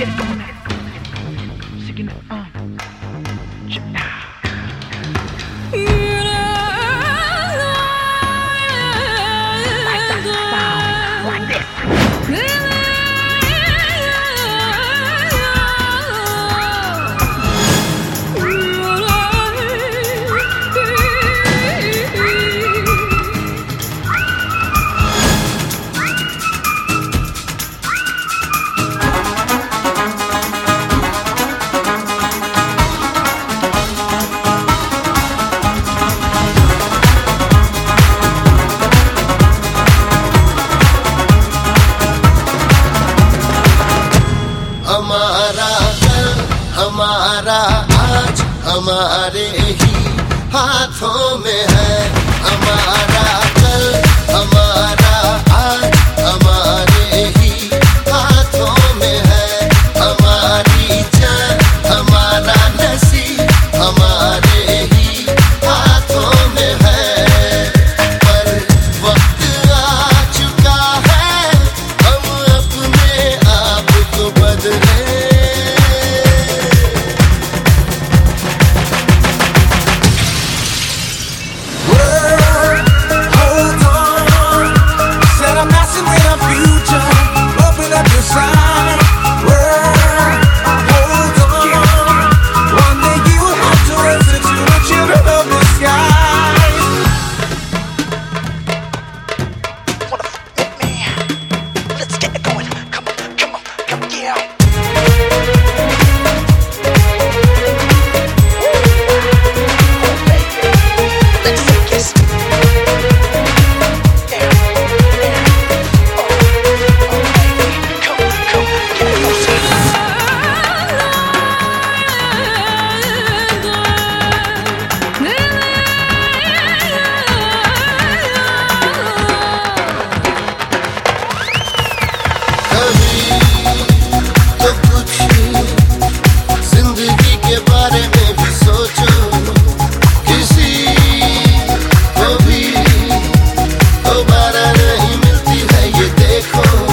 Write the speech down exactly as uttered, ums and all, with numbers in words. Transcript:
get it going now. Singing it, uh. Like that sound, like this. हमारा कल हमारा आज हमारे ही हाथों में है। हमारा कल हमारा आज हमारे ही हाथों में है। हमारी जान हमारा नसीब हमारे ही हाथों में है। पर वक्त आ चुका है हम अपने आप को बदले। दोबारा नहीं मिलती है ये देखो।